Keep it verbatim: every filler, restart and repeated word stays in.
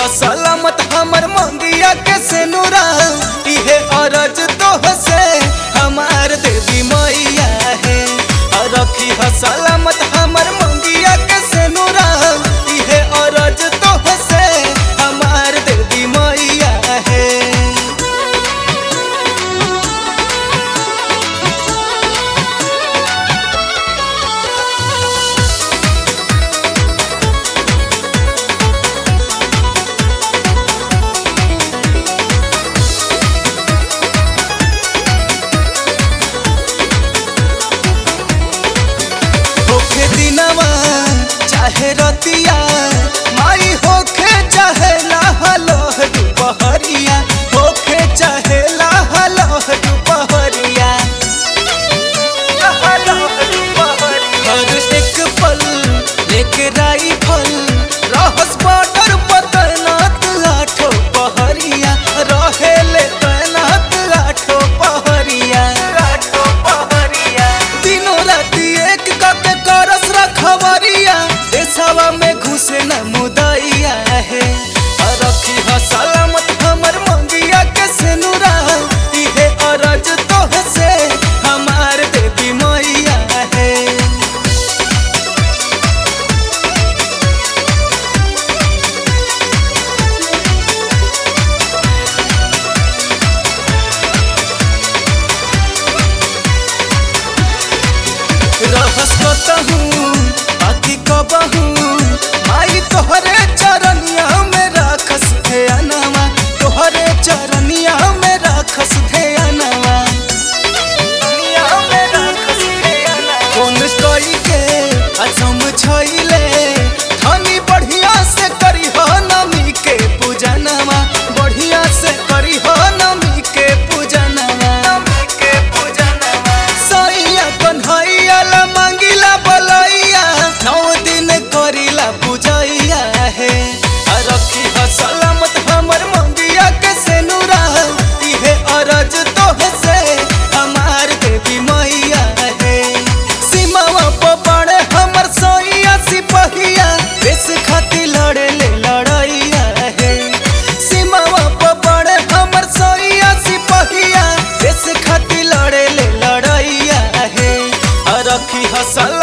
सलामत हमर मंगिया के सेनुरा इहे अरज तोह से हमार देवी मैया है। रखी ह सलामत हमर मंगिया के सेनुरा इहे अरज तोह से हमार देवी मैया है। होखे दिनवा चाहे रतिया माई होखे चाहे लहलोह दुपहरिया होखे चाहे लहलोह दुपहरिया हर एक पल लेके राइफल रहस बॉर्डर पर तैनात आठो पहरिया रहेले तैनात आठो पहरिया आठो पहरिया दिनों राति एक करके करस रखवरिया देशवा में घुसे न मुदैया है। रखी ह सलामत हमर मंगिया के सेनुरा इहे अरज तोह से हमार देवी मैया है। रहस कतहूँ बाकी कबहूँ माई तोहरे चरनिया में राखस ध्यानवा तोहरे चरनिया में राखस ध्यानवा कौन कई के असम छैले धनी बढ़िया से करी हो नमी के पूजनवा बढ़िया से करी हो नमी के पूजनवा नमी के पूजनवा सैया कन्हैया ला मांगिला बलैया नौ दिन करीला पूजैया है। रखी ह सलामत हमर मंगिया के सेनुरा इहे अरज तोह से हमार देवी मैया है। सीमावा पर बड़े हमर सैया सिपहिया देश खातिर लड़े ले लड़ैया है। सीमावा पर बड़े हमर सैया सिपहिया देश खातिर लड़े ले लड़ैया है। रखी ह